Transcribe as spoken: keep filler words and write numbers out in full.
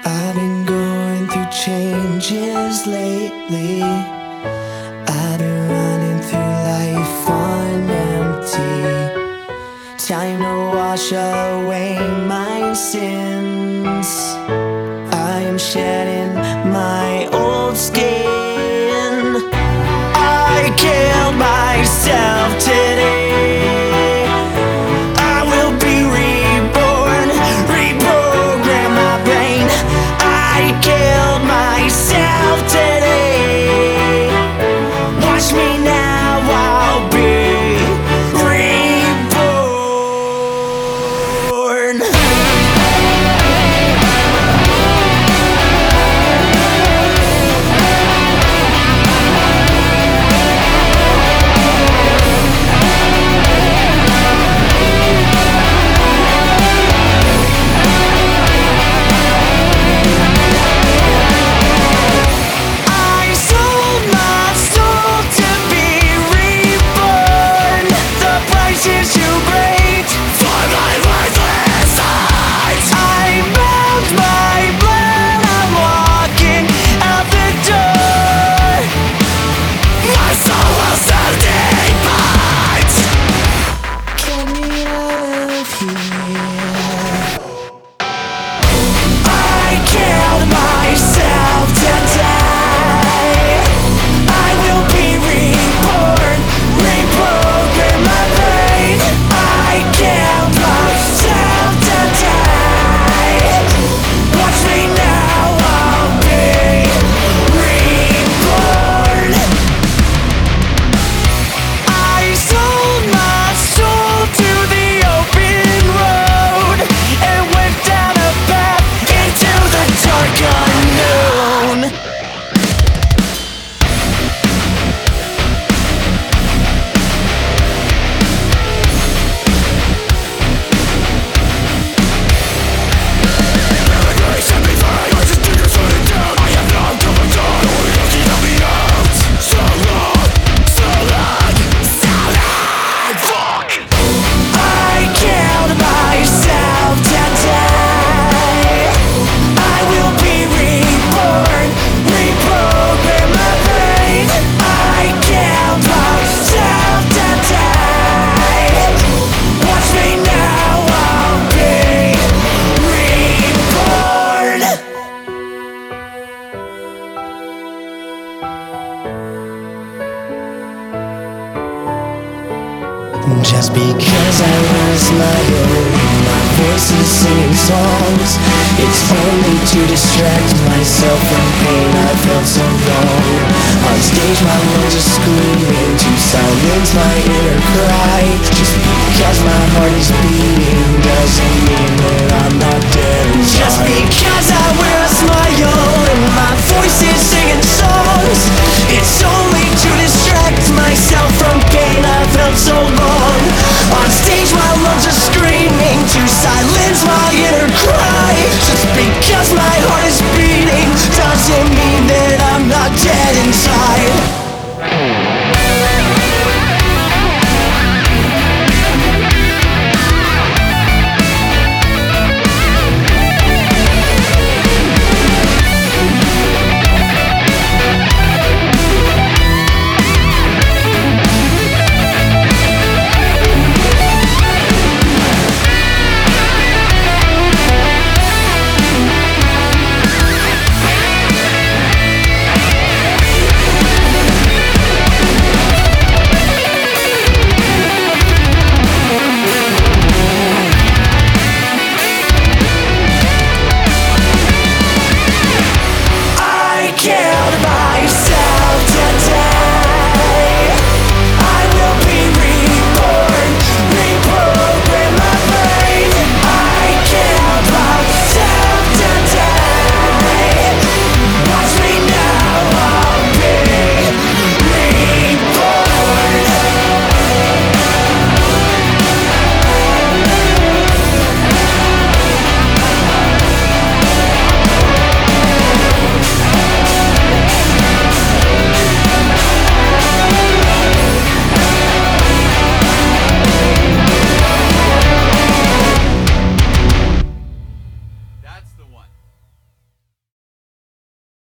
I've been going through changes lately. I've been running through life on empty. Time to wash away my sins. I am shedding my old skin. I killed myself today. I will be reborn, reprogram my brain. I killed myself today. Watch me now, I'll be reborn. Just because I was my own, my voice is singing songs. It's only to distract myself from pain I felt so long. On stage my lungs are screaming to silence my inner cry. Just because my heart is beating doesn't mean that